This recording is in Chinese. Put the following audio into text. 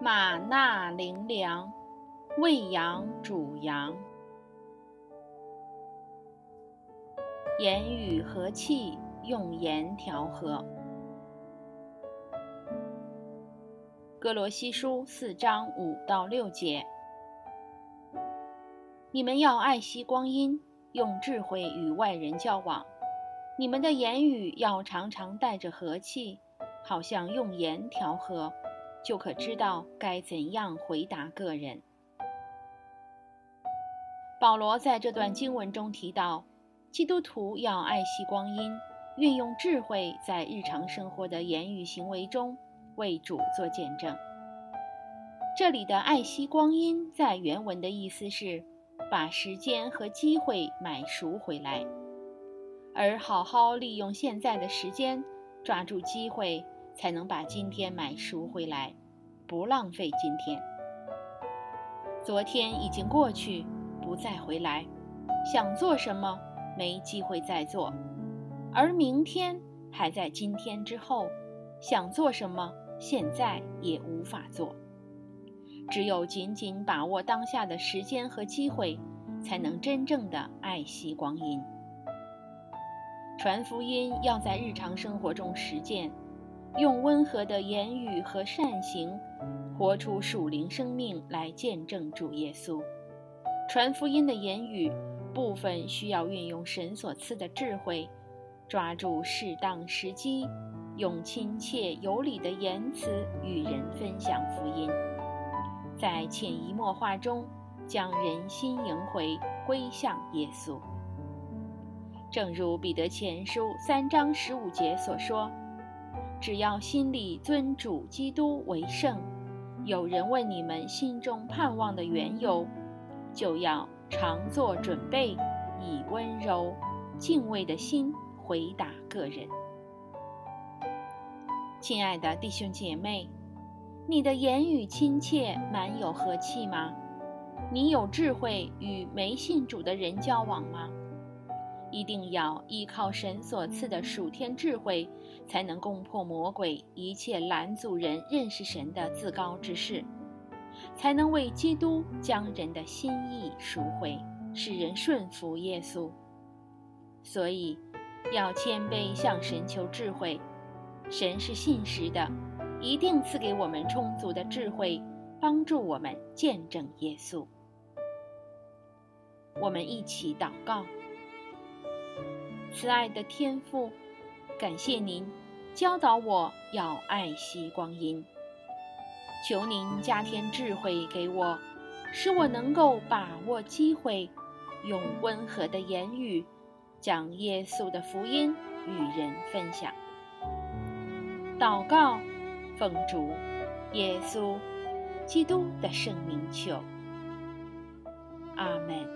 马纳灵粮，喂养主羊。言语和气，用盐调和。哥罗西书4章5到6节。你们要爱惜光阴，用智慧与外人交往。你们的言语要常常带着和气，好像用盐调和，就可知道该怎样回答个人。保罗在这段经文中提到，基督徒要爱惜光阴，运用智慧在日常生活的言语行为中为主做见证。这里的爱惜光阴在原文的意思是把时间和机会买赎回来，而好好利用现在的时间，抓住机会，才能把今天买赎回来，不浪费今天。昨天已经过去，不再回来，想做什么没机会再做，而明天还在今天之后，想做什么现在也无法做。只有紧紧把握当下的时间和机会，才能真正的爱惜光阴。传福音要在日常生活中实践，用温和的言语和善行，活出属灵生命来见证主耶稣。传福音的言语部分需要运用神所赐的智慧，抓住适当时机，用亲切有礼的言辞与人分享福音，在潜移默化中将人心迎回，归向耶稣。正如彼得前书3章15节所说，只要心里尊主基督为圣，有人问你们心中盼望的缘由，就要常做准备，以温柔敬畏的心回答个人。亲爱的弟兄姐妹，你的言语亲切，满有和气吗？你有智慧与没信主的人交往吗？一定要依靠神所赐的属天智慧，才能攻破魔鬼一切拦阻人认识神的自高之事，才能为基督将人的心意赎回，使人顺服耶稣。所以要谦卑向神求智慧，神是信实的，一定赐给我们充足的智慧，帮助我们见证耶稣。我们一起祷告。慈爱的天父，感谢您教导我要爱惜光阴，求您加添智慧给我，使我能够把握机会，用温和的言语将耶稣的福音与人分享。祷告，奉主耶稣基督的圣名求，阿们。